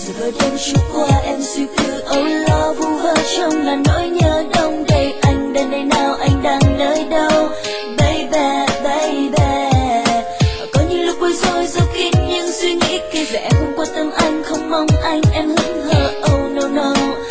Rồi bữa đêm trôi qua em suy tư âu lo vu vơ trong ngàn nỗi nhớ đông đầy. Anh đến đây nào, anh đang nơi đâu baby baby. Có những lúc bối rối giấu kín những suy nghĩ kia, giờ em không quan tâm anh, không mong anh, em hững hờ oh no no.